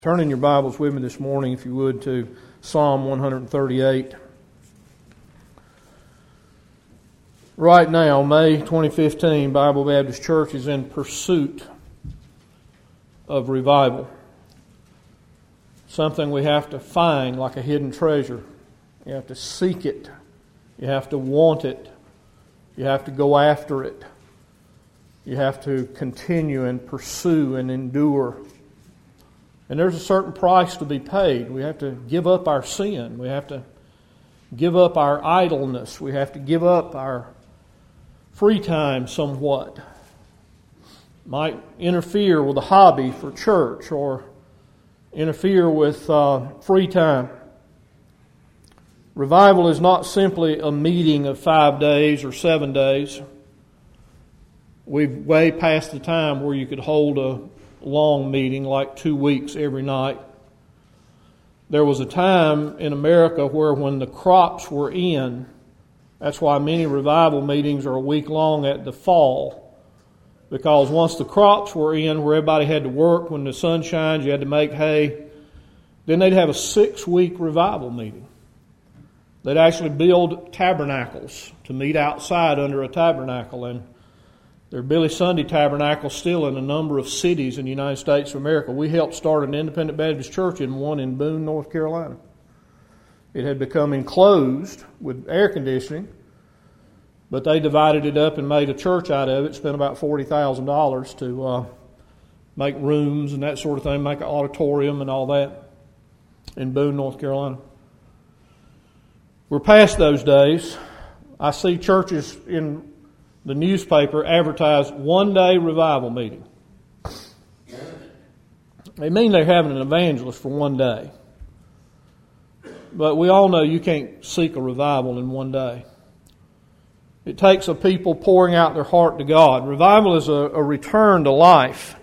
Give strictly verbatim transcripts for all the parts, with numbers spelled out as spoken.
Turn in your Bibles with me this morning, if you would, to Psalm one thirty-eight. Right now, May twenty fifteen, Bible Baptist Church is in pursuit of revival. Something we have to find like a hidden treasure. You have to seek it. You have to want it. You have to go after it. You have to continue and pursue and endure. And there's a certain price to be paid. We have to give up our sin. We have to give up our idleness. We have to give up our free time somewhat. Might interfere with a hobby for church or interfere with uh, free time. Revival is not simply a meeting of five days or seven days. We've way past the time where you could hold a long meeting like two weeks every night. There was a time in America where when the crops were in, that's why many revival meetings are a week long at the fall, because once the crops were in, where everybody had to work, when the sun shines, you had to make hay, then they'd have a six-week revival meeting. They'd actually build tabernacles to meet outside under a tabernacle, and there are Billy Sunday tabernacles still in a number of cities in the United States of America. We helped start an independent Baptist church in one in Boone, North Carolina. It had become enclosed with air conditioning, but they divided it up and made a church out of it, spent about forty thousand dollars to uh, make rooms and that sort of thing, make an auditorium and all that in Boone, North Carolina. We're past those days. I see churches in the newspaper advertised one-day revival meeting. They mean they're having an evangelist for one day. But we all know you can't seek a revival in one day. It takes a people pouring out their heart to God. Revival is a, a return to life.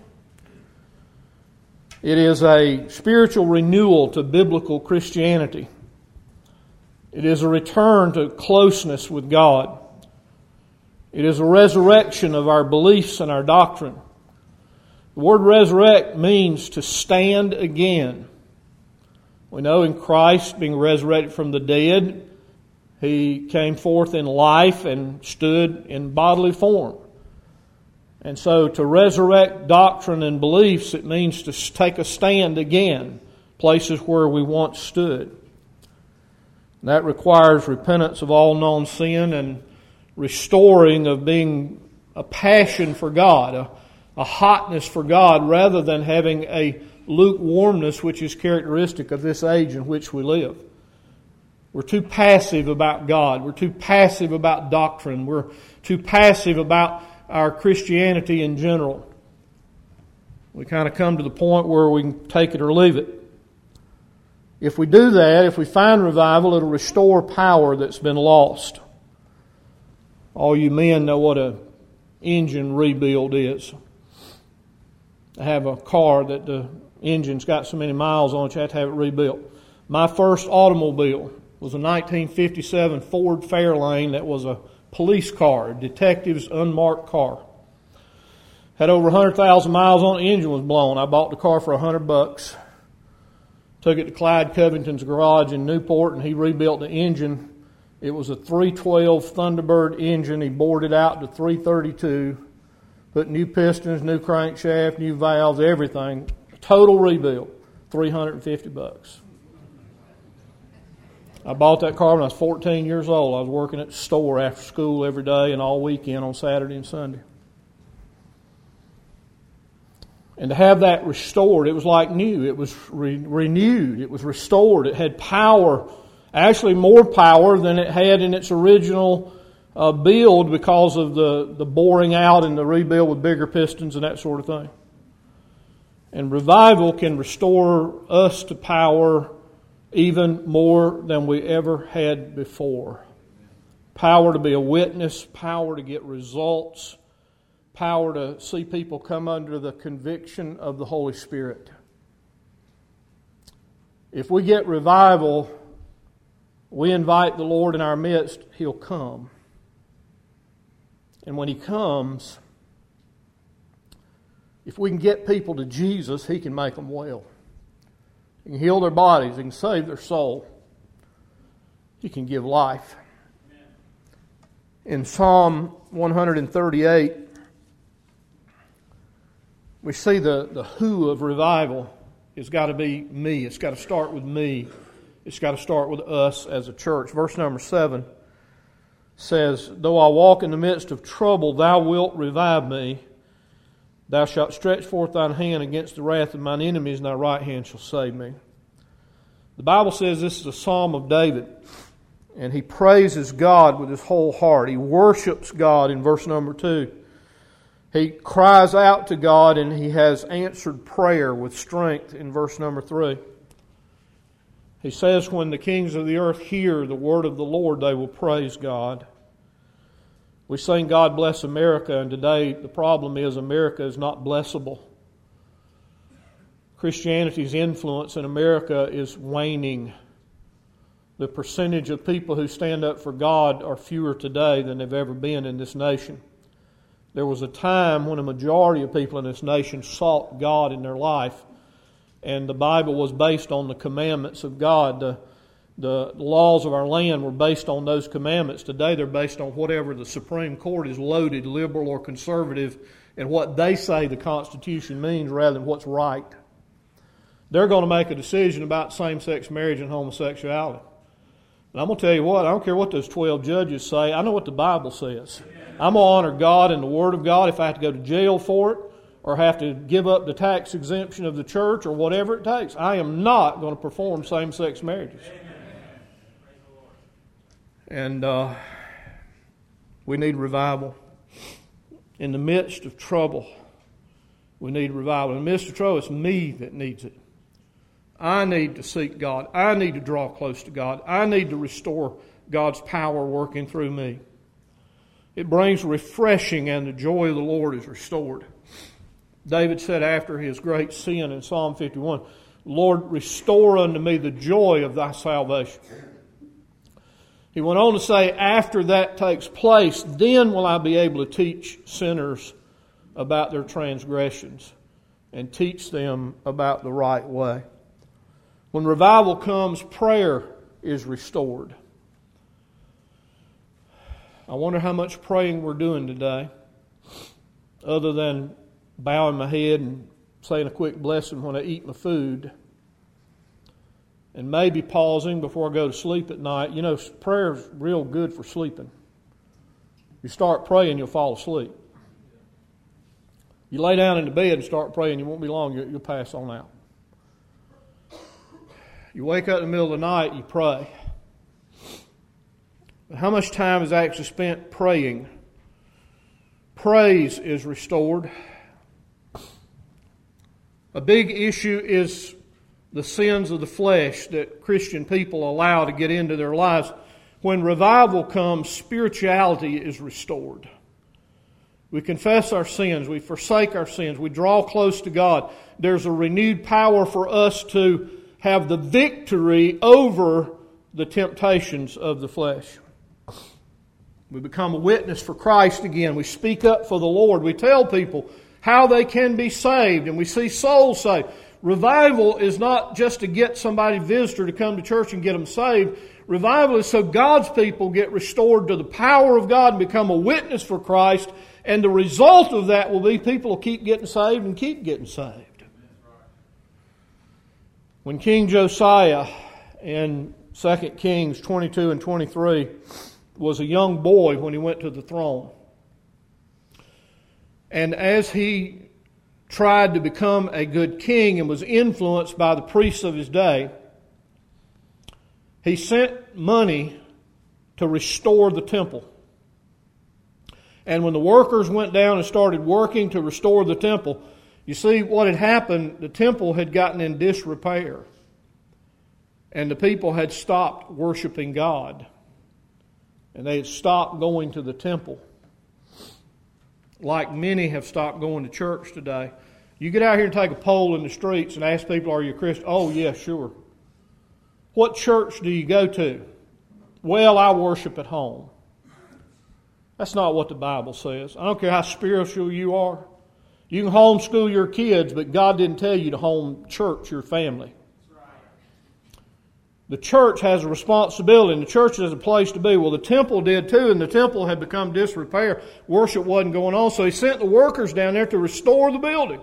It is a spiritual renewal to biblical Christianity. It is a return to closeness with God. It is a resurrection of our beliefs and our doctrine. The word resurrect means to stand again. We know in Christ being resurrected from the dead, He came forth in life and stood in bodily form. And so to resurrect doctrine and beliefs, it means to take a stand again, places where we once stood. That requires repentance of all known sin and restoring of being a passion for God, a, a hotness for God, rather than having a lukewarmness which is characteristic of this age in which we live. We're too passive about God. We're too passive about doctrine. We're too passive about our Christianity in general. We kind of come to the point where we can take it or leave it. If we do that, if we find revival, it'll restore power that's been lost. All you men know what an engine rebuild is. To have a car that the engine's got so many miles on it, you have to have it rebuilt. My first automobile was a nineteen fifty-seven Ford Fairlane that was a police car, a detective's unmarked car. Had over one hundred thousand miles on it, the engine was blown. I bought the car for one hundred bucks. Took it to Clyde Covington's garage in Newport, and he rebuilt the engine. It was a three twelve Thunderbird engine. He bored it out to three thirty-two, put new pistons, new crankshaft, new valves, everything. Total rebuild, three hundred fifty bucks. I bought that car when I was fourteen years old. I was working at the store after school every day and all weekend on Saturday and Sunday. And to have that restored, it was like new. It was re- renewed. It was restored. It had power. Actually more power than it had in its original uh, build because of the, the boring out and the rebuild with bigger pistons and that sort of thing. And revival can restore us to power even more than we ever had before. Power to be a witness, power to get results, power to see people come under the conviction of the Holy Spirit. If we get revival, we invite the Lord in our midst, He'll come. And when He comes, if we can get people to Jesus, He can make them well. He can heal their bodies. He can save their soul. He can give life. In Psalm one thirty-eight, we see the, the who of revival. It's got to be me. It's got to start with me. It's got to start with us as a church. Verse number seven says, though I walk in the midst of trouble, thou wilt revive me. Thou shalt stretch forth thine hand against the wrath of mine enemies, and thy right hand shall save me. The Bible says this is a psalm of David, and he praises God with his whole heart. He worships God in verse number two. He cries out to God, and he has answered prayer with strength in verse number three. He says, when the kings of the earth hear the word of the Lord, they will praise God. We sing, God bless America, and today the problem is America is not blessable. Christianity's influence in America is waning. The percentage of people who stand up for God are fewer today than they've ever been in this nation. There was a time when a majority of people in this nation sought God in their life, and the Bible was based on the commandments of God. The, the laws of our land were based on those commandments. Today they're based on whatever the Supreme Court is loaded, liberal or conservative, and what they say the Constitution means rather than what's right. They're going to make a decision about same-sex marriage and homosexuality. And I'm going to tell you what, I don't care what those twelve judges say, I know what the Bible says. I'm going to honor God and the Word of God if I have to go to jail for it or have to give up the tax exemption of the church or whatever it takes. I am not going to perform same-sex marriages. And uh, we need revival. In the midst of trouble, we need revival. In the midst of trouble, it's me that needs it. I need to seek God. I need to draw close to God. I need to restore God's power working through me. It brings refreshing, and the joy of the Lord is restored. David said after his great sin in Psalm fifty-one, Lord, restore unto me the joy of thy salvation. He went on to say, after that takes place, then will I be able to teach sinners about their transgressions and teach them about the right way. When revival comes, prayer is restored. I wonder how much praying we're doing today, other than bowing my head and saying a quick blessing when I eat my food, and maybe pausing before I go to sleep at night. You know, prayer is real good for sleeping. You start praying, you'll fall asleep. You lay down in the bed and start praying, you won't be long, you'll pass on out. You wake up in the middle of the night, you pray. How much time is actually spent praying? Praise is restored. A big issue is the sins of the flesh that Christian people allow to get into their lives. When revival comes, spirituality is restored. We confess our sins. We forsake our sins. We draw close to God. There's a renewed power for us to have the victory over the temptations of the flesh. We become a witness for Christ again. We speak up for the Lord. We tell people how they can be saved, and we see souls saved. Revival is not just to get somebody, visitor, to come to church and get them saved. Revival is so God's people get restored to the power of God and become a witness for Christ, and the result of that will be people will keep getting saved and keep getting saved. When King Josiah in Second Kings twenty-two and twenty-three was a young boy when he went to the throne, and as he tried to become a good king and was influenced by the priests of his day, he sent money to restore the temple. And when the workers went down and started working to restore the temple, you see what had happened, the temple had gotten in disrepair. And the people had stopped worshiping God. And they had stopped going to the temple. Like many have stopped going to church today. You get out here and take a poll in the streets and ask people, are you a Christian? Oh, yeah, sure. What church do you go to? Well, I worship at home. That's not what the Bible says. I don't care how spiritual you are. You can homeschool your kids, but God didn't tell you to home church your family. The church has a responsibility, and the church has a place to be. Well, the temple did too, and the temple had become disrepair. Worship wasn't going on, so he sent the workers down there to restore the building.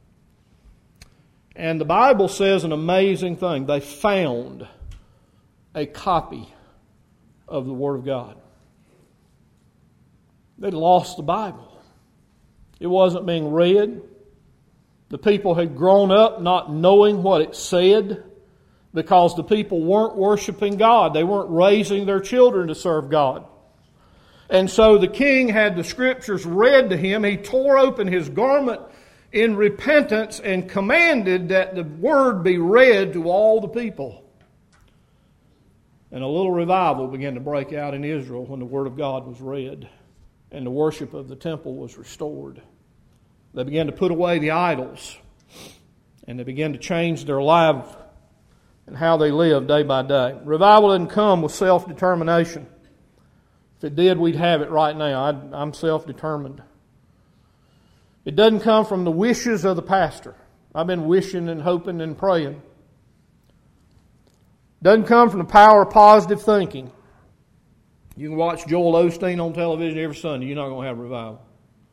And the Bible says an amazing thing. They found a copy of the Word of God. They'd lost the Bible. It wasn't being read. The people had grown up not knowing what it said because the people weren't worshiping God. They weren't raising their children to serve God. And so the king had the Scriptures read to him. He tore open his garment in repentance and commanded that the Word be read to all the people. And a little revival began to break out in Israel when the Word of God was read and the worship of the temple was restored. They began to put away the idols, and they began to change their life and how they live day by day. Revival didn't come with self-determination. If it did, we'd have it right now. I'd, I'm self-determined. It doesn't come from the wishes of the pastor. I've been wishing and hoping and praying. It doesn't come from the power of positive thinking. You can watch Joel Osteen on television every Sunday. You're not going to have revival.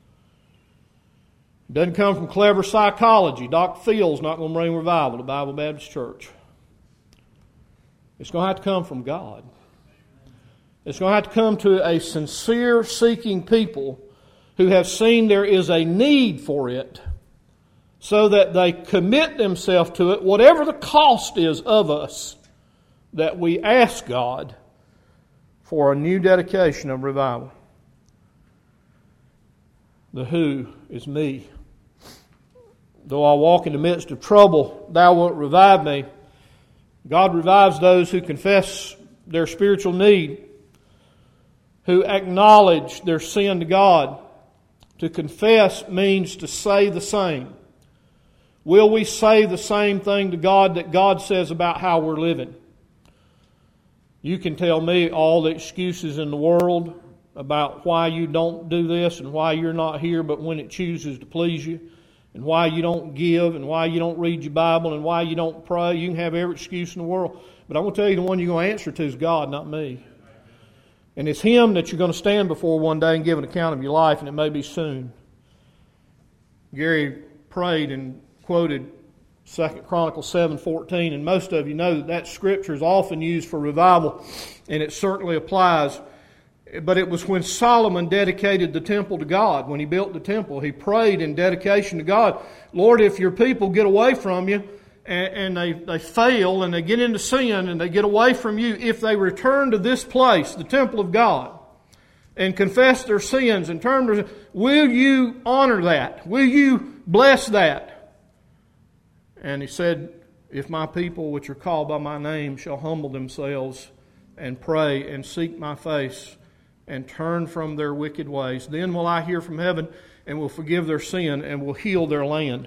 It doesn't come from clever psychology. Doctor Phil's not going to bring revival to Bible Baptist Church. It's going to have to come from God. It's going to have to come to a sincere seeking people who have seen there is a need for it so that they commit themselves to it, whatever the cost is of us, that we ask God for a new dedication of revival. The who is me. Though I walk in the midst of trouble, thou wilt revive me. God revives those who confess their spiritual need, who acknowledge their sin to God. To confess means to say the same. Will we say the same thing to God that God says about how we're living? You can tell me all the excuses in the world about why you don't do this and why you're not here, but when it chooses to please you, and why you don't give, and why you don't read your Bible, and why you don't pray. You can have every excuse in the world. But I'm going to tell you, the one you're going to answer to is God, not me. And it's Him that you're going to stand before one day and give an account of your life, and it may be soon. Gary prayed and quoted Second Chronicles seven fourteen, and most of you know that that scripture is often used for revival, and it certainly applies. But it was when Solomon dedicated the temple to God. When he built the temple, he prayed in dedication to God, Lord, if your people get away from you and, and they, they fail and they get into sin and they get away from you, if they return to this place, the temple of God, and confess their sins and turn to, will you honor that? Will you bless that? And he said, if my people which are called by my name shall humble themselves and pray and seek my face and turn from their wicked ways, then will I hear from heaven and will forgive their sin and will heal their land.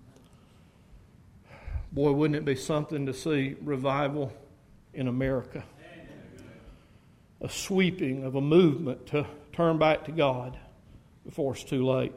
Boy, wouldn't it be something to see revival in America? A sweeping of a movement to turn back to God before it's too late.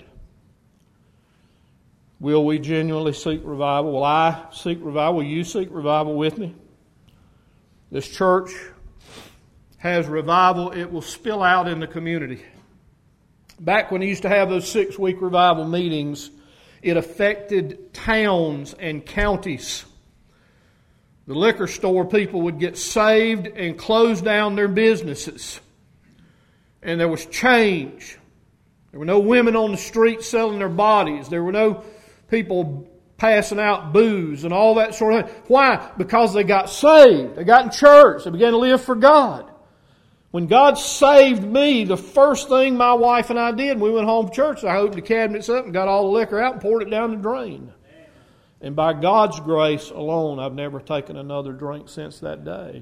Will we genuinely seek revival? Will I seek revival? Will you seek revival with me? This church has revival. It will spill out in the community. Back when he used to have those six-week revival meetings, it affected towns and counties. The liquor store people would get saved and close down their businesses. And there was change. There were no women on the street selling their bodies. There were no people passing out booze and all that sort of thing. Why? Because they got saved. They got in church. They began to live for God. When God saved me, the first thing my wife and I did, we went home from church, I opened the cabinets up and got all the liquor out and poured it down the drain. And by God's grace alone, I've never taken another drink since that day.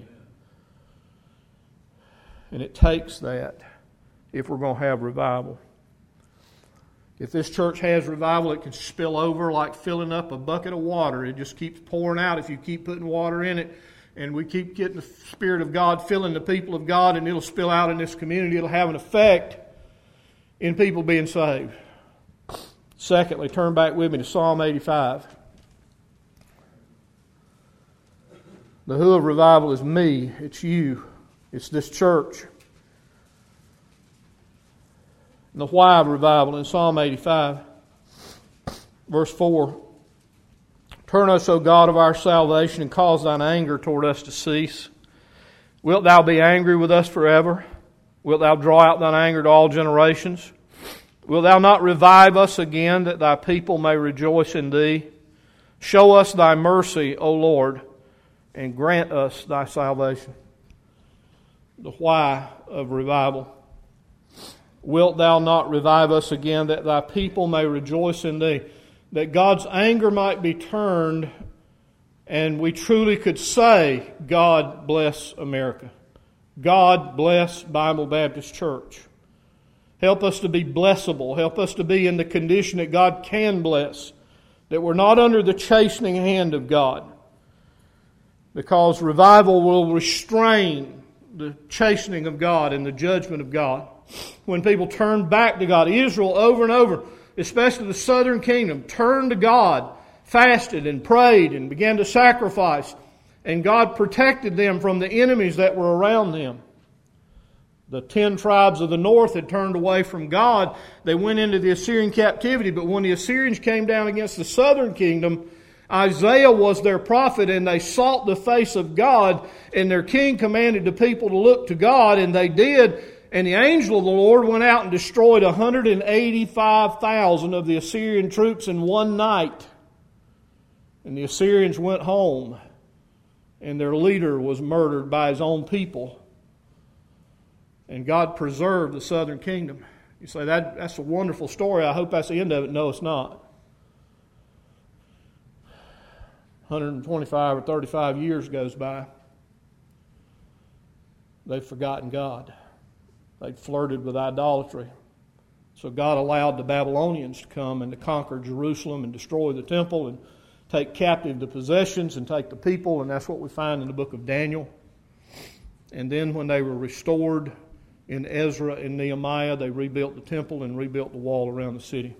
And it takes that if we're going to have revival. If this church has revival, it can spill over like filling up a bucket of water. It just keeps pouring out if you keep putting water in it. And we keep getting the Spirit of God filling the people of God, and it'll spill out in this community. It'll have an effect in people being saved. Secondly, turn back with me to Psalm eighty-five. The who of revival is me. It's you. It's this church. And the why of revival in Psalm eighty-five, verse four. Turn us, O God of our salvation, and cause thine anger toward us to cease. Wilt thou be angry with us forever? Wilt thou draw out thine anger to all generations? Wilt thou not revive us again, that thy people may rejoice in thee? Show us thy mercy, O Lord, and grant us thy salvation. The why of revival. Wilt thou not revive us again, that thy people may rejoice in thee? That God's anger might be turned, and we truly could say, God bless America. God bless Bible Baptist Church. Help us to be blessable. Help us to be in the condition that God can bless. That we're not under the chastening hand of God. Because revival will restrain the chastening of God and the judgment of God. When people turn back to God, Israel over and over, especially the southern kingdom, turned to God, fasted and prayed and began to sacrifice. And God protected them from the enemies that were around them. The ten tribes of the north had turned away from God. They went into the Assyrian captivity. But when the Assyrians came down against the southern kingdom, Isaiah was their prophet, and they sought the face of God. And their king commanded the people to look to God, and they did. And the angel of the Lord went out and destroyed one hundred eighty-five thousand of the Assyrian troops in one night. And the Assyrians went home, and their leader was murdered by his own people. And God preserved the southern kingdom. You say, that, that's a wonderful story. I hope that's the end of it. No, it's not. one hundred twenty-five or thirty-five years goes by. They've forgotten God. They'd flirted with idolatry. So God allowed the Babylonians to come and to conquer Jerusalem and destroy the temple and take captive the possessions and take the people. And that's what we find in the book of Daniel. And then when they were restored in Ezra and Nehemiah, they rebuilt the temple and rebuilt the wall around the city.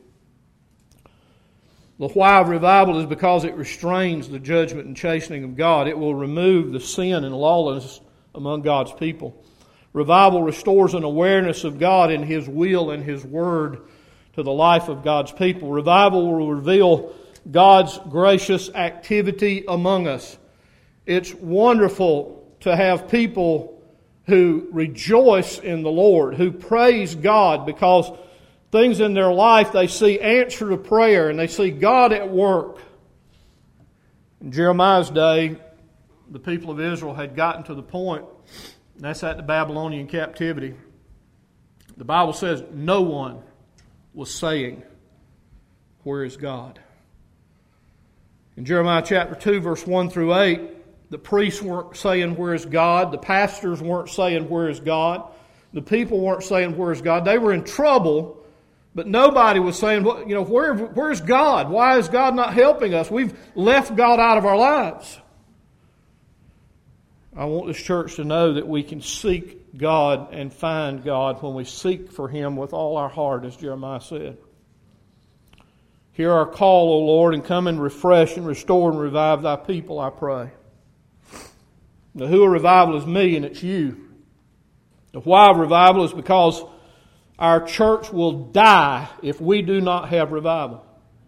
The why of revival is because it restrains the judgment and chastening of God. It will remove the sin and lawlessness among God's people. Revival restores an awareness of God and His will and His Word to the life of God's people. Revival will reveal God's gracious activity among us. It's wonderful to have people who rejoice in the Lord, who praise God because things in their life they see answer to prayer and they see God at work. In Jeremiah's day, the people of Israel had gotten to the point, and that's at the Babylonian captivity. The Bible says no one was saying, "Where is God?" In Jeremiah chapter two, verse one through eight, the priests weren't saying, "Where is God?" The pastors weren't saying, "Where is God?" The people weren't saying, "Where is God?" They were in trouble, but nobody was saying, you know, where, where's God? Why is God not helping us? We've left God out of our lives. I want this church to know that we can seek God and find God when we seek for Him with all our heart, as Jeremiah said. Hear our call, O Lord, and come and refresh and restore and revive thy people, I pray. The who of revival is me, and it's you. The why of revival is because our church will die if we do not have revival.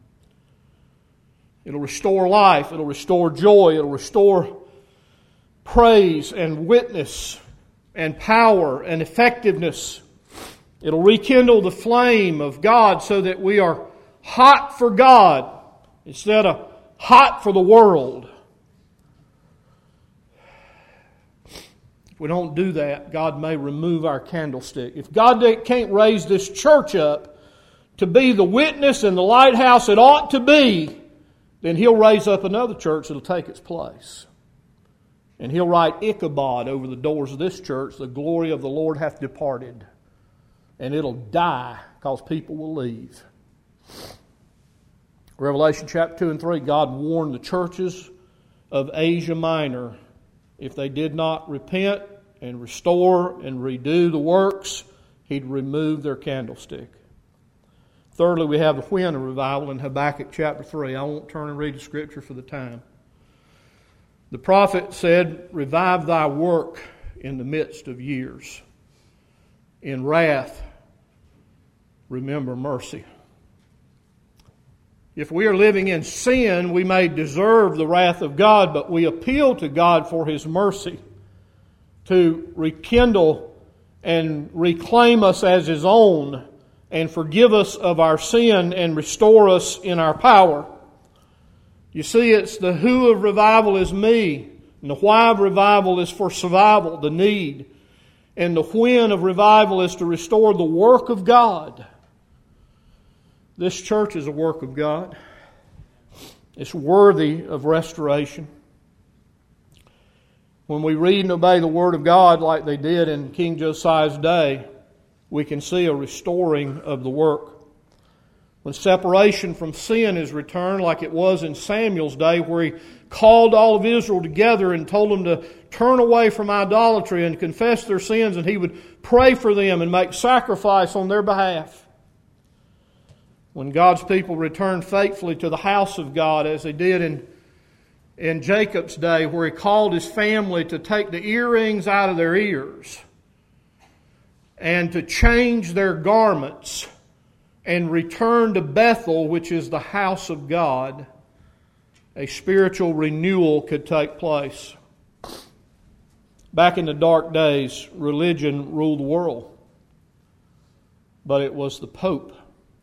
It'll restore life. It'll restore joy. It'll restore praise and witness and power and effectiveness. It'll rekindle the flame of God so that we are hot for God instead of hot for the world. If we don't do that, God may remove our candlestick. If God can't raise this church up to be the witness and the lighthouse it ought to be, then He'll raise up another church that'll take its place. And He'll write Ichabod over the doors of this church, "The glory of the Lord hath departed." And it'll die because people will leave. Revelation chapter two and three, God warned the churches of Asia Minor, if they did not repent and restore and redo the works, He'd remove their candlestick. Thirdly, we have the when of revival in Habakkuk chapter three. I won't turn and read the scripture for the time. The prophet said, "Revive thy work in the midst of years. In wrath, remember mercy." If we are living in sin, we may deserve the wrath of God, but we appeal to God for His mercy to rekindle and reclaim us as His own and forgive us of our sin and restore us in our power. You see, it's the who of revival is me, and the why of revival is for survival, the need, and the when of revival is to restore the work of God. This church is a work of God. It's worthy of restoration. When we read and obey the Word of God like they did in King Josiah's day, we can see a restoring of the work. When separation from sin is returned, like it was in Samuel's day, where he called all of Israel together and told them to turn away from idolatry and confess their sins, and he would pray for them and make sacrifice on their behalf. When God's people returned faithfully to the house of God, as they did in, in Jacob's day, where he called his family to take the earrings out of their ears and to change their garments and return to Bethel, which is the house of God, a spiritual renewal could take place. Back in the dark days, religion ruled the world, but it was the Pope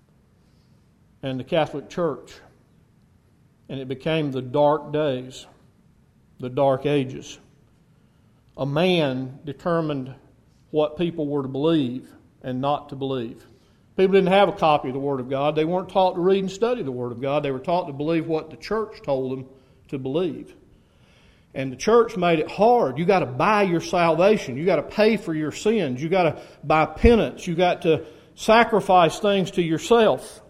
and the Catholic Church, and it became the dark days, the dark ages. A man determined what people were to believe and not to believe. People didn't have a copy of the Word of God. They weren't taught to read and study the Word of God. They were taught to believe what the church told them to believe. And the church made it hard. You got to buy your salvation. You got to pay for your sins. You got to buy penance. You got to sacrifice things to yourself.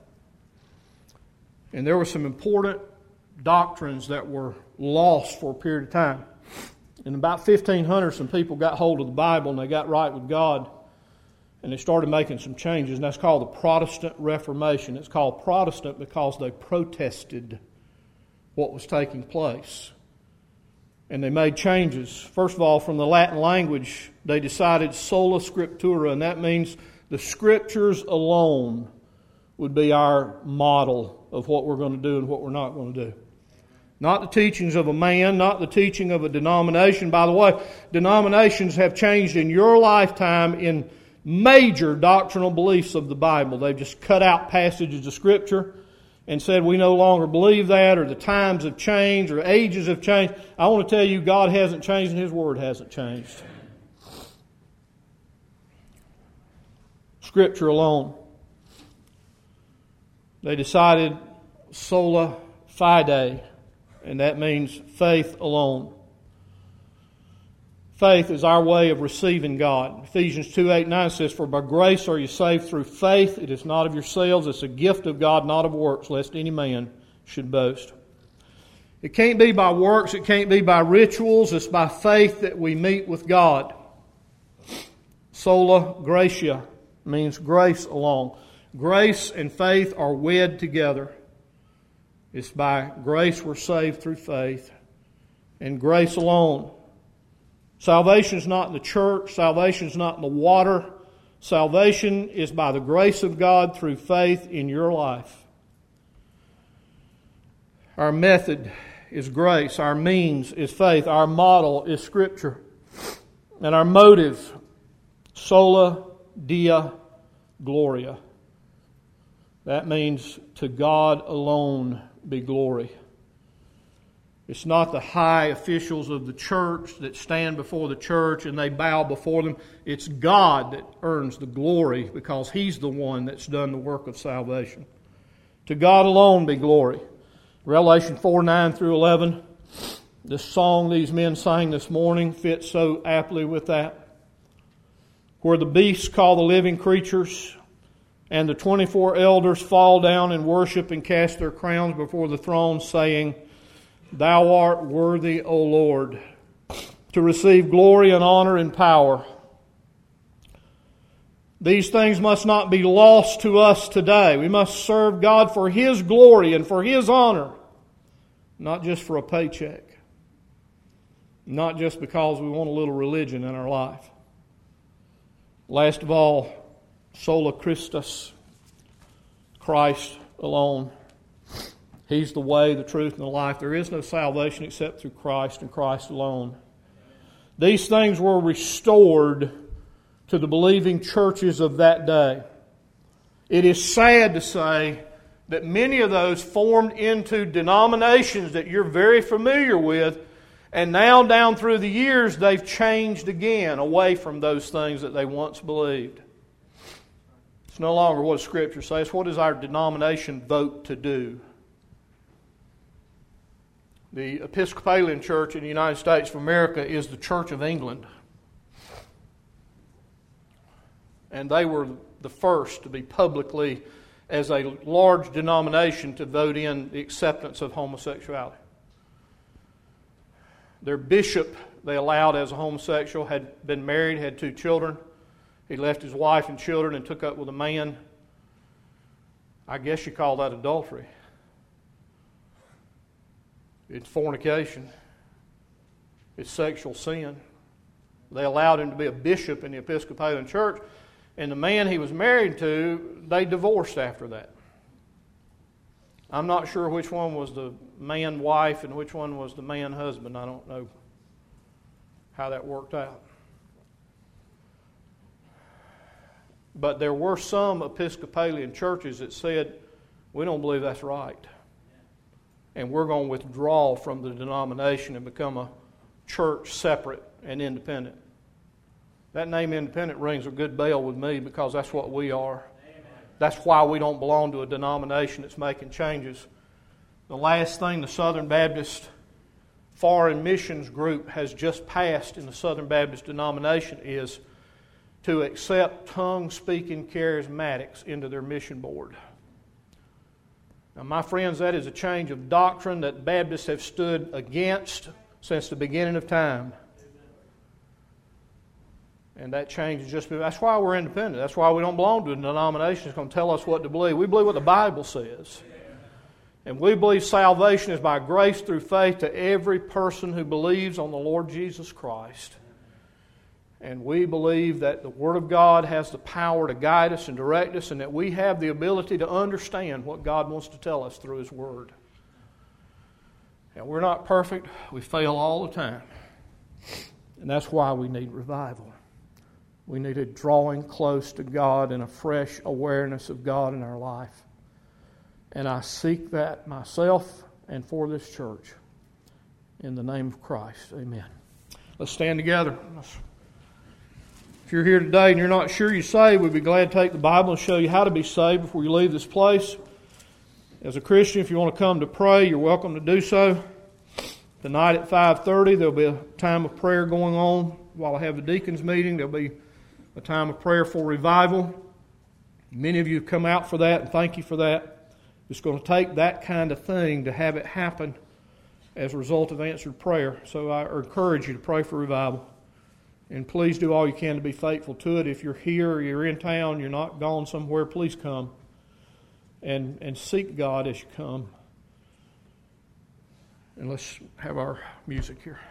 And there were some important doctrines that were lost for a period of time. In about fifteen hundred, some people got hold of the Bible and they got right with God. And they started making some changes. And that's called the Protestant Reformation. It's called Protestant because they protested what was taking place. And they made changes. First of all, from the Latin language, they decided sola scriptura. And that means the Scriptures alone would be our model of what we're going to do and what we're not going to do. Not the teachings of a man, not the teaching of a denomination. By the way, denominations have changed in your lifetime in major doctrinal beliefs of the Bible. They've just cut out passages of Scripture and said we no longer believe that, or the times have changed, or ages have changed. I want to tell you, God hasn't changed and His Word hasn't changed. Scripture alone. They decided sola fide, and that means faith alone. Faith is our way of receiving God. Ephesians two, eight, nine says, "For by grace are you saved through faith. It is not of yourselves. It's a gift of God, not of works, lest any man should boast." It can't be by works. It can't be by rituals. It's by faith that we meet with God. Sola gratia means grace alone. Grace and faith are wed together. It's by grace we're saved through faith, and grace alone. Salvation is not in the church. Salvation is not in the water. Salvation is by the grace of God through faith in your life. Our method is grace. Our means is faith. Our model is Scripture. And our motive, sola dea gloria. That means to God alone be glory. It's not the high officials of the church that stand before the church and they bow before them. It's God that earns the glory because He's the one that's done the work of salvation. To God alone be glory. Revelation four, nine through eleven. This song these men sang this morning fits so aptly with that. Where the beasts call the living creatures and the twenty-four elders fall down and worship and cast their crowns before the throne, saying, "Thou art worthy, O Lord, to receive glory and honor and power." These things must not be lost to us today. We must serve God for His glory and for His honor, not just for a paycheck. not just because we want a little religion in our life. Last of all, sola Christus, Christ alone. He's the way, the truth, and the life. There is no salvation except through Christ and Christ alone. These things were restored to the believing churches of that day. It is sad to say that many of those formed into denominations that you're very familiar with, and now down through the years they've changed again away from those things that they once believed. It's no longer what Scripture says. What does our denomination vote to do? The Episcopalian Church in the United States of America is the Church of England. And they were the first to be publicly, as a large denomination, to vote in the acceptance of homosexuality. Their bishop, they allowed as a homosexual, had been married, had two children. He left his wife and children and took up with a man. I guess you call that adultery. It's fornication. It's sexual sin. They allowed him to be a bishop in the Episcopalian Church, and the man he was married to, they divorced after that. I'm not sure which one was the man-wife and which one was the man-husband. I don't know how that worked out. But there were some Episcopalian churches that said, we don't believe that's right. And we're going to withdraw from the denomination and become a church separate and independent. That name independent rings a good bell with me because that's what we are. Amen. That's why we don't belong to a denomination that's making changes. The last thing the Southern Baptist Foreign Missions Group has just passed in the Southern Baptist denomination is to accept tongue-speaking charismatics into their mission board. Now, my friends, that is a change of doctrine that Baptists have stood against since the beginning of time. And that change is just, that's why we're independent. That's why we don't belong to a denomination that's going to tell us what to believe. We believe what the Bible says. And we believe salvation is by grace through faith to every person who believes on the Lord Jesus Christ. And we believe that the Word of God has the power to guide us and direct us, and that we have the ability to understand what God wants to tell us through His Word. And we're not perfect. We fail all the time. And that's why we need revival. We need a drawing close to God and a fresh awareness of God in our life. And I seek that myself and for this church. In the name of Christ, amen. Let's stand together. Let's If you're here today and you're not sure you're saved, we'd be glad to take the Bible and show you how to be saved before you leave this place. As a Christian, if you want to come to pray, you're welcome to do so. Tonight at five thirty, there'll be a time of prayer going on while I have the deacons meeting. There'll be a time of prayer for revival. Many of you have come out for that, and thank you for that. It's going to take that kind of thing to have it happen as a result of answered prayer. So I encourage you to pray for revival. And please do all you can to be faithful to it. If you're here or you're in town, you're not gone somewhere, please come. And, and seek God as you come. And let's have our music here.